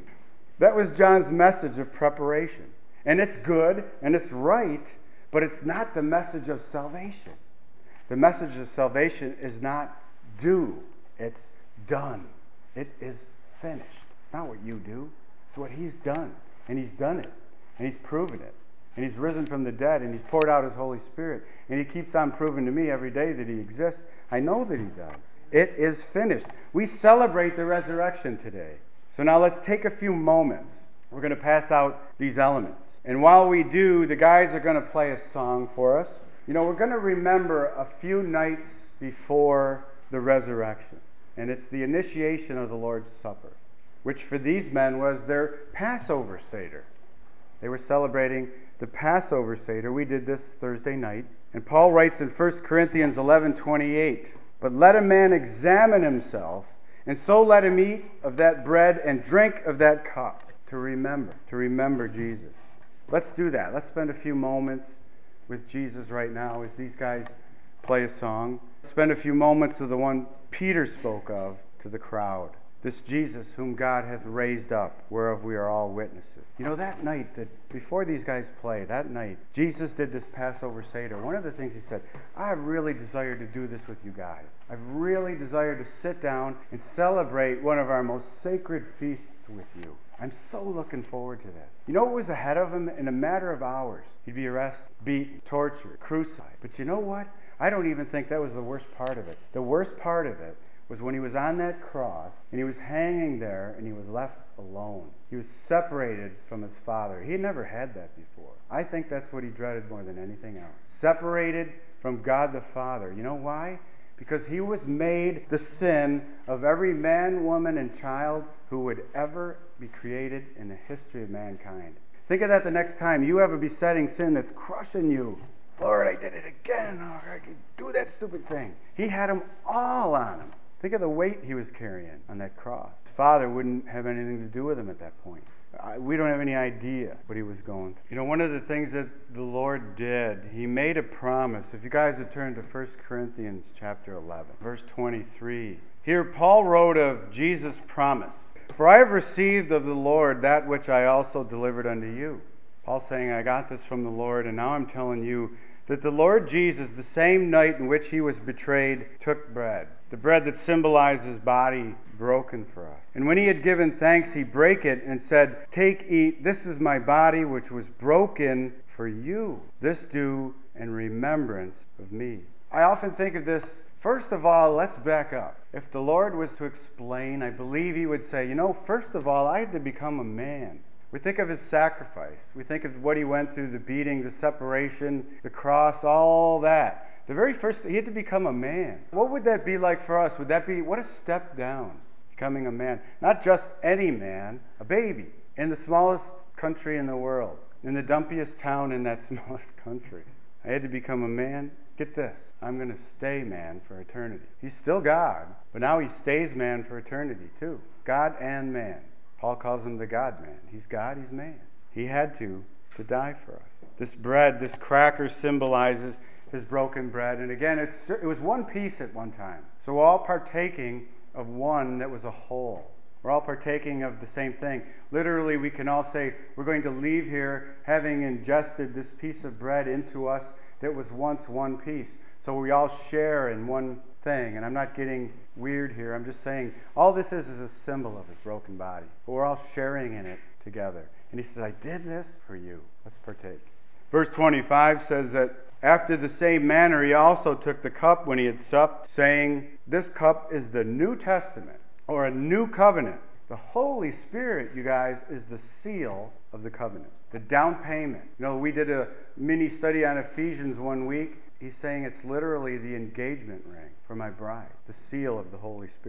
That was John's message of preparation. And it's good and it's right, but it's not the message of salvation. The message of salvation is not do, it's done. It is finished. It's not what you do, it's what he's done. And he's done it. And he's proven it. And he's risen from the dead, and he's poured out his Holy Spirit. And he keeps on proving to me every day that he exists. I know that he does. It is finished. We celebrate the resurrection today. So now let's take a few moments. We're going to pass out these elements. And while we do, the guys are going to play a song for us. You know, we're going to remember a few nights before the resurrection. And it's the initiation of the Lord's Supper, which for these men was their Passover Seder. They were celebrating the Passover Seder. We did this Thursday night. And Paul writes in 1 Corinthians 11:28, but let a man examine himself, and so let him eat of that bread and drink of that cup, to remember Jesus. Let's do that. Let's spend a few moments with Jesus right now as these guys play a song. Spend a few moments with the one Peter spoke of to the crowd. This Jesus whom God hath raised up, whereof we are all witnesses. You know, that night, before these guys play, that night, Jesus did this Passover Seder. One of the things he said, I have really desired to do this with you guys. I've really desired to sit down and celebrate one of our most sacred feasts with you. I'm so looking forward to this. You know what was ahead of him? In a matter of hours, he'd be arrested, beaten, tortured, crucified. But you know what? I don't even think that was the worst part of it. The worst part of it was when he was on that cross and he was hanging there and he was left alone. He was separated from his Father. He had never had that before. I think that's what he dreaded more than anything else. Separated from God the Father. You know why? Because he was made the sin of every man, woman, and child who would ever be created in the history of mankind. Think of that the next time you have a besetting sin that's crushing you. Lord, I did it again. Oh, I can do that stupid thing. He had them all on him. Think of the weight he was carrying on that cross. His Father wouldn't have anything to do with him at that point. We don't have any idea what he was going through. You know, one of the things that the Lord did, he made a promise. If you guys would turn to 1 Corinthians chapter 11, verse 23. Here Paul wrote of Jesus' promise. For I have received of the Lord that which I also delivered unto you. Paul's saying, I got this from the Lord, and now I'm telling you that the Lord Jesus, the same night in which he was betrayed, took bread. The bread that symbolized his body broken for us. And when he had given thanks, he brake it and said, take, eat, this is my body which was broken for you. This do in remembrance of me. I often think of this, first of all, let's back up. If the Lord was to explain, I believe he would say, you know, first of all, I had to become a man. We think of his sacrifice. We think of what he went through, the beating, the separation, the cross, all that. The very first, he had to become a man. What would that be like for us? Would that be, what a step down, becoming a man. Not just any man, a baby, in the smallest country in the world, in the dumpiest town in that smallest country. I had to become a man. Get this, I'm going to stay man for eternity. He's still God, but now he stays man for eternity too. God and man. Paul calls him the God-man. He's God, he's man. He had to die for us. This bread, this cracker symbolizes his broken bread. And again, it was one piece at one time. So we're all partaking of one that was a whole. We're all partaking of the same thing. Literally, we can all say, we're going to leave here having ingested this piece of bread into us that was once one piece. So we all share in one thing. And I'm not getting weird here. I'm just saying, all this is a symbol of his broken body. But we're all sharing in it together. And he says, I did this for you. Let's partake. Verse 25 says that after the same manner he also took the cup when he had supped, saying, this cup is the New Testament, or a new covenant. The Holy Spirit, you guys, is the seal of the covenant, the down payment. You know, we did a mini study on Ephesians one week. He's saying it's literally the engagement ring for my bride, the seal of the Holy Spirit.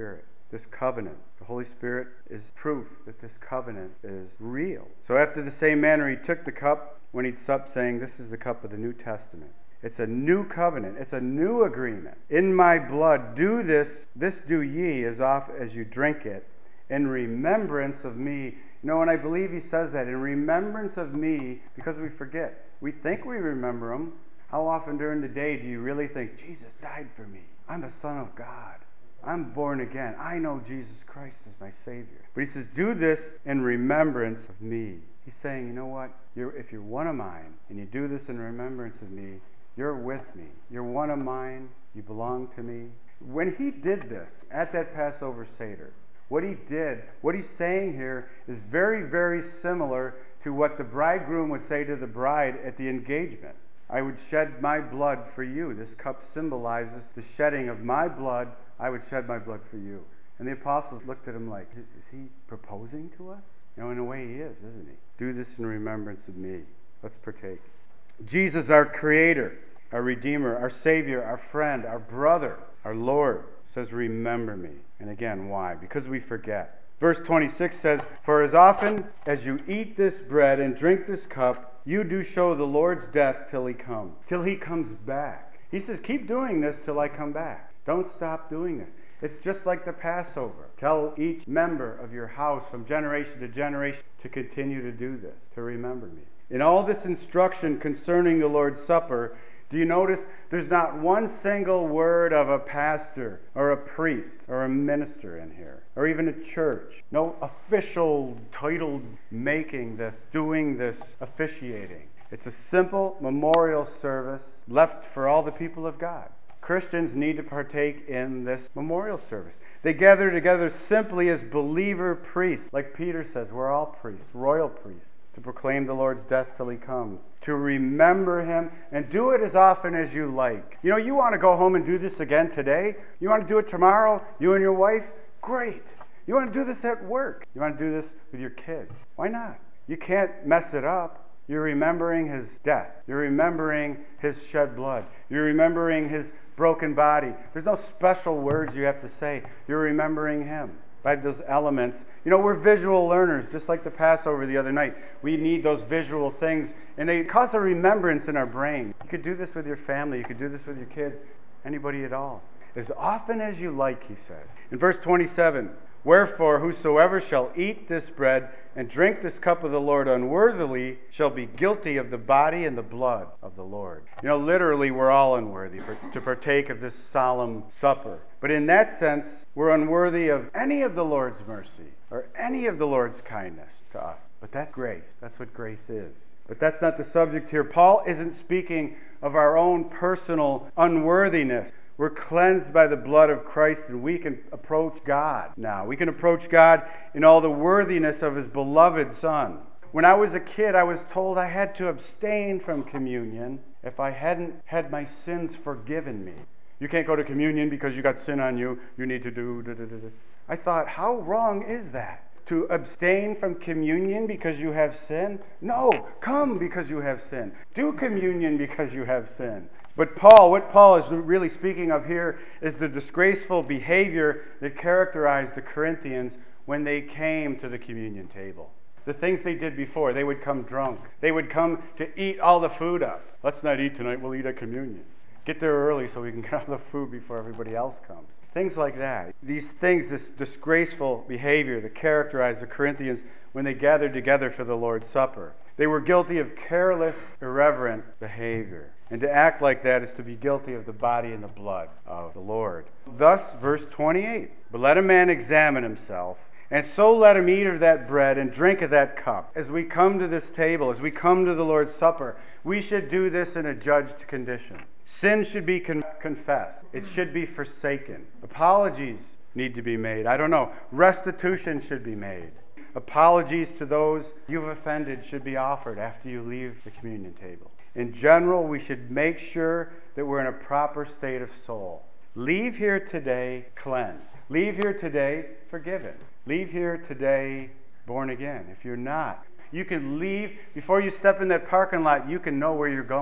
this covenant. The Holy Spirit is proof that this covenant is real. So after the same manner he took the cup when he'd supped, saying, "This is the cup of the New Testament." It's a new covenant. It's a new agreement. "In my blood, do this do ye as oft as you drink it, in remembrance of me." You know, and I believe he says that, in remembrance of me, because we forget. We think we remember him. How often during the day do you really think, Jesus died for me? I'm a son of God. I'm born again. I know Jesus Christ is my Savior. But he says, do this in remembrance of me. He's saying, you know what? If you're one of mine, and you do this in remembrance of me, you're with me. You're one of mine. You belong to me. When he did this at that Passover Seder, what he did, what he's saying here is very, very similar to what the bridegroom would say to the bride at the engagement. I would shed my blood for you. This cup symbolizes the shedding of my blood. I would shed my blood for you. And the apostles looked at him like, is he proposing to us? You know, in a way he is, isn't he? Do this in remembrance of me. Let's partake. Jesus, our Creator, our Redeemer, our Savior, our friend, our brother, our Lord, says, remember me. And again, why? Because we forget. Verse 26 says, for as often as you eat this bread and drink this cup, you do show the Lord's death till he comes. Till he comes back. He says, keep doing this till I come back. Don't stop doing this. It's just like the Passover. Tell each member of your house from generation to generation to continue to do this, to remember me. In all this instruction concerning the Lord's Supper, do you notice there's not one single word of a pastor or a priest or a minister in here, or even a church? No official title making this, doing this, officiating. It's a simple memorial service left for all the people of God. Christians need to partake in this memorial service. They gather together simply as believer priests. Like Peter says, we're all priests, royal priests, to proclaim the Lord's death till he comes, to remember him, and do it as often as you like. You know, you want to go home and do this again today? You want to do it tomorrow, you and your wife? Great. You want to do this at work? You want to do this with your kids? Why not? You can't mess it up. You're remembering his death. You're remembering his shed blood. You're remembering his broken body. There's no special words you have to say. You're remembering him by those elements. You know, we're visual learners, just like the Passover the other night. We need those visual things, and they cause a remembrance in our brain. You could do this with your family. You could do this with your kids, anybody at all. As often as you like, he says. In verse 27, wherefore whosoever shall eat this bread and drink this cup of the Lord unworthily shall be guilty of the body and the blood of the Lord. You know, literally, we're all unworthy to partake of this solemn supper. But in that sense, we're unworthy of any of the Lord's mercy or any of the Lord's kindness to us. But that's grace. That's what grace is. But that's not the subject here. Paul isn't speaking of our own personal unworthiness. We're cleansed by the blood of Christ, and we can approach God now. We can approach God in all the worthiness of his beloved Son. When I was a kid, I was told I had to abstain from communion if I hadn't had my sins forgiven me. You can't go to communion because you got sin on you. You need to do da-da-da-da. I thought, how wrong is that? To abstain from communion because you have sin? No, come because you have sin. Do communion because you have sin. But what Paul is really speaking of here is the disgraceful behavior that characterized the Corinthians when they came to the communion table. The things they did before. They would come drunk. They would come to eat all the food up. Let's not eat tonight, we'll eat at communion. Get there early so we can get all the food before everybody else comes. Things like that. These things, this disgraceful behavior that characterized the Corinthians when they gathered together for the Lord's Supper. They were guilty of careless, irreverent behavior. And to act like that is to be guilty of the body and the blood of the Lord. Thus, verse 28, but let a man examine himself, and so let him eat of that bread and drink of that cup. As we come to this table, as we come to the Lord's Supper, we should do this in a judged condition. Sin should be confessed. It should be forsaken. Apologies need to be made. Restitution should be made. Apologies to those you've offended should be offered after you leave the communion table. In general, we should make sure that we're in a proper state of soul. Leave here today cleansed. Leave here today forgiven. Leave here today born again. If you're not, you can leave before you step in that parking lot. You can know where you're going.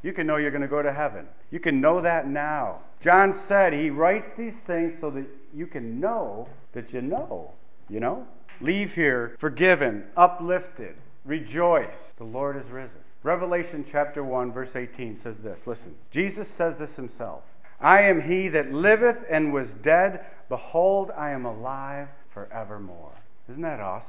You can know you're going to go to heaven. You can know that now. John said he writes these things so that you can know that you know. You know? Leave here forgiven, uplifted, rejoice. The Lord is risen. Revelation chapter 1, verse 18 says this. Listen, Jesus says this himself. I am he that liveth and was dead. Behold, I am alive forevermore. Isn't that awesome?